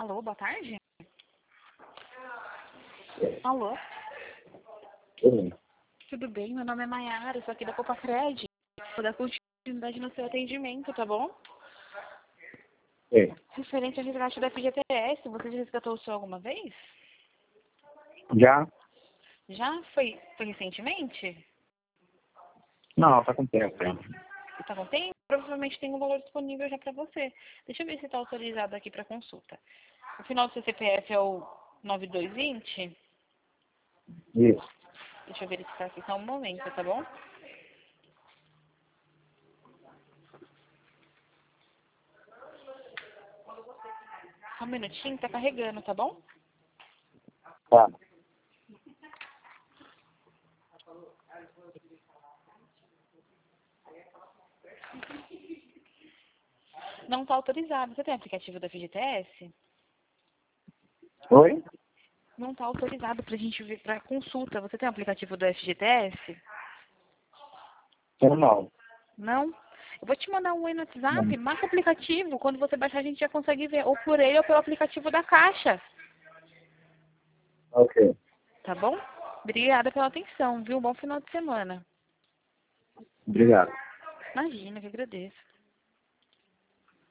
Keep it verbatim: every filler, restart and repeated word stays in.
Alô, boa tarde? Alô? Sim. Tudo bem? Meu nome é Maiara, sou aqui da Copa Cred. Vou dar continuidade no seu atendimento, tá bom? Sim. Referente ao resgate da F G T S, você já resgatou o seu alguma vez? Já? Já? Foi, foi recentemente? Não, tá com tempo ainda. Tá com tempo? Provavelmente tem um valor disponível já pra você. Deixa eu ver se tá autorizado aqui pra consulta. O final do seu C P F é o nove dois dois zero? Isso. Deixa eu verificar aqui só um momento, tá bom? Só um minutinho, tá carregando, tá bom? Tá. Não tá autorizado. Você tem aplicativo da F G T S? Oi? Não tá autorizado pra gente ver pra consulta. Você tem o aplicativo do F G T S? Eu não. Não? Eu vou te mandar um aí no Não. WhatsApp. Marca o aplicativo. Quando você baixar, a gente já consegue ver. Ou por ele ou pelo aplicativo da Caixa. Ok. Tá bom? Obrigada pela atenção, viu? Bom final de semana. Obrigado. Imagina, que agradeço.